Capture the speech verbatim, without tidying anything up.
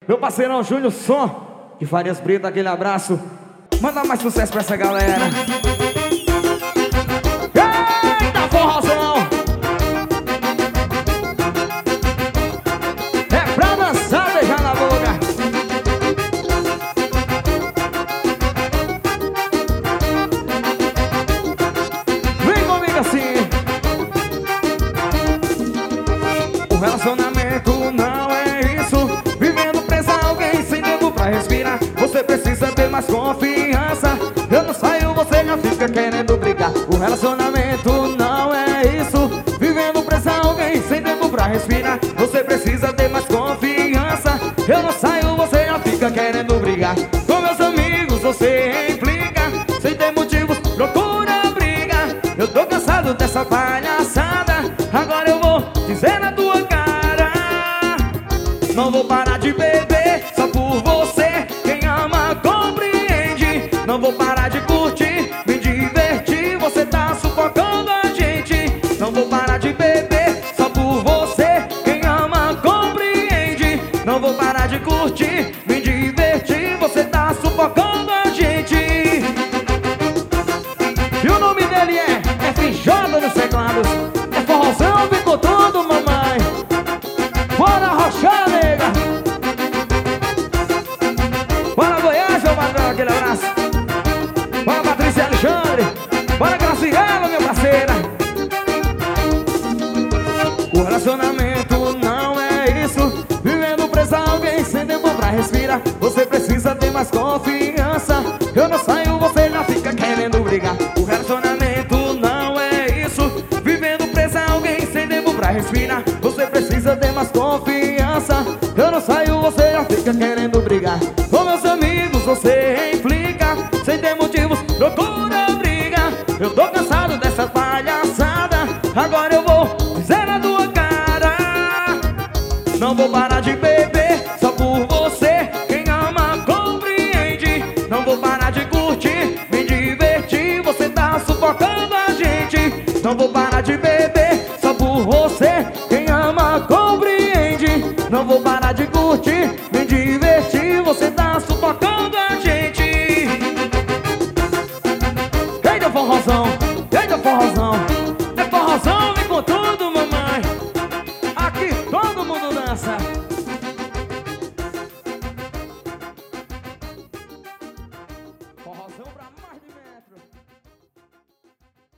Meu parceirão Júnior Som de Farias Brito, aquele abraço. Manda mais sucesso pra essa galera. Eita, forrozão! É pra dançar, beijar na boca. Vem comigo assim. O relacionamento não é isso. Vivendo presa a alguém sem tempo pra respirar. Você precisa ter mais confiança. Eu não saio, você já fica querendo brigar. O relacionamento não é isso. Vivendo presa a alguém sem tempo pra respirar. Você precisa ter mais confiança. Eu não saio, você já fica querendo brigar. Com meus amigos você implica. Sem ter motivos, procura briga. Eu tô cansado dessa palhaçada. Agora eu vou dizer na tua cara: não vou parar de beber só por você. Quem ama compreende. Não vou parar de curtir, me divertir. Você tá sufocando a gente. Não vou parar de beber só por você. Quem ama compreende. Não vou parar de curtir, me divertir. Você tá sufocando a gente. E o nome dele é F J nos teclados. É forrozão, vem com tudo, mamãe. Bora rochar, nega. Bora Goiás, meu patrão, aquele abraço. Bora Patrícia Alexandre. Bora Graciela, minha parceira. O relacionamento não é isso. Vivendo presa a alguém sem tempo pra respirar. Você precisa ter mais confiança. Eu não saio, você já fica querendo brigar. O relacionamento não é isso. Vivendo presa a alguém sem tempo pra respirar. Você precisa ter mais confiança. Eu não saio, você já fica querendo brigar. Com meus amigos você implica. Sem ter motivos, procura briga. Eu tô cansado dessa palhaçada. Agora eu vou dizer na tua cara: não vou parar de beber só por você. Quem ama compreende. Não vou parar de curtir, me divertir. Você tá sufocando a gente. Não vou parar de beber só por você. Quem ama compreende. Não vou parar de curtir,